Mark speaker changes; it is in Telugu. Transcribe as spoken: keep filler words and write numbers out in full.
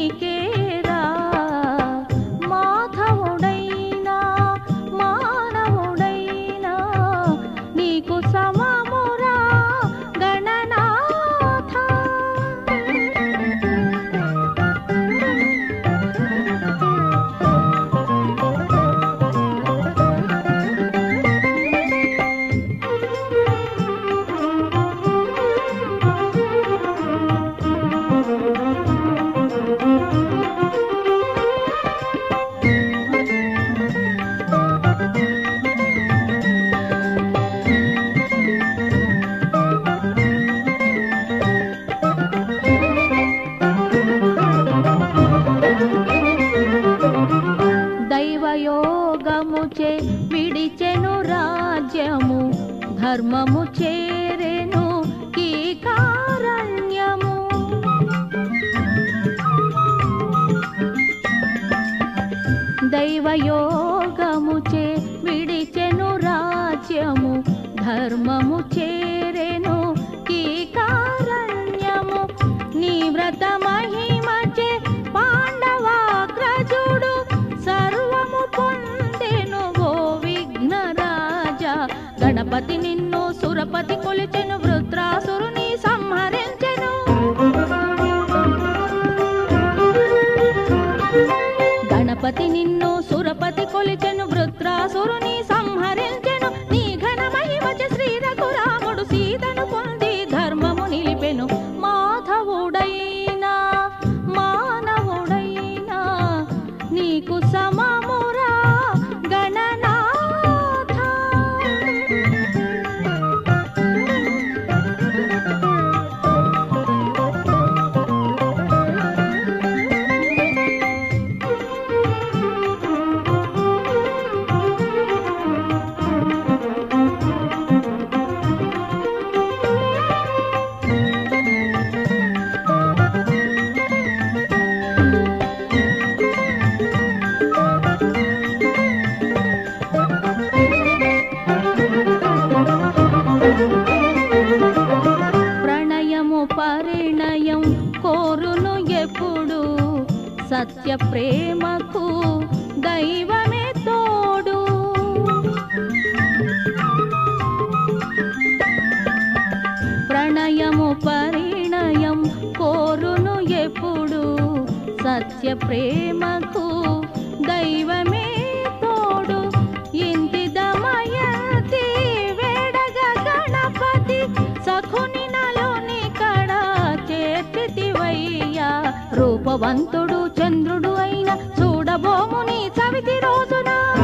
Speaker 1: నీకేరా మాధవుడైనా మానవుడైనా నీకు సమమురా గణనాథ. దైవయోగముచే విడిచెను రాజ్యము ధర్మము చేరెను కీకారణ్యము. దైవయోగముచే విడిచెను రాజ్యము ధర్మము చేరెను కీకారణ్యము. నీ వ్రత మహిమచే పాండవాగ్రజుడు సర్వము పొందెను ఓ విఘ్నరాజా. గణపతి నిన్ను సురపతి కొలిచెను వృత్రాసురుని సంహరించెను. గణపతి నిన్ను సురపతి కొలిచెను వృత్రాసురుని సంహరించెను. నీ ఘన మహిమచే శ్రీ రఘురాముడు సీతను పొంది ధర్మము నిలిపెను. మాధవుడైనా మానవుడైనా నీకు సమమురా గణనాథ. ప్రణయము పరిణయం కోరును ఎప్పుడు సత్య ప్రేమకు దైవమే తోడు. ప్రణయము పరిణయం కోరును ఎప్పుడు సత్య ప్రేమకు దైవమే తోడు. ఇంటి దమయంతి వేడగ గణపతి సఖుని నలుని కడ చేర్చితివయ్యా. రూపవంతుడు చంద్రుడు అయిన చూడబోముని సవితి రోజున